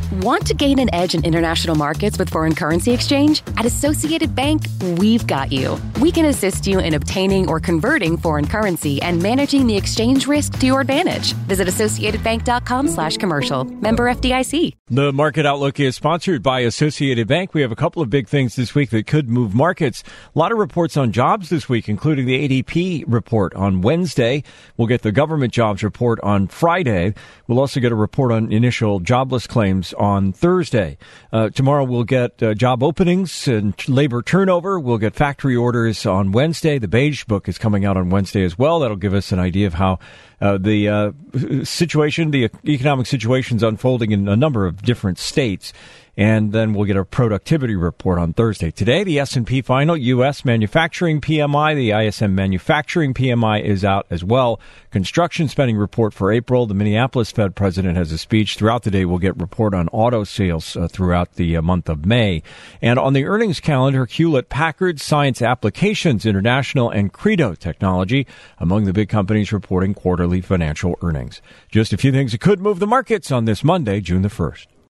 Want to gain an edge in international markets with foreign currency exchange? At Associated Bank, we've got you. We can assist you in obtaining or converting foreign currency and managing the exchange risk to your advantage. Visit associatedbank.com/commercial. Member FDIC. The Market Outlook is sponsored by Associated Bank. We have a couple of big things this week that could move markets. A lot of reports on jobs this week, including the ADP report on Wednesday. We'll get the government jobs report on Friday. We'll also get a report on initial jobless claims on Thursday. Tomorrow we'll get job openings and labor turnover. We'll get factory orders on Wednesday. The Beige Book is coming out on Wednesday as well. That'll give us an idea of how the economic situation is unfolding in a number of different states. And then we'll get a productivity report on Thursday. Today, the S&P final U.S. manufacturing PMI, the ISM manufacturing PMI is out as well. Construction spending report for April. The Minneapolis Fed president has a speech. Throughout the day, we'll get report on auto sales throughout the month of May. And on the earnings calendar, Hewlett-Packard, Science Applications International, and Credo Technology among the big companies reporting quarterly financial earnings. Just a few things that could move the markets on this Monday, June the 1st.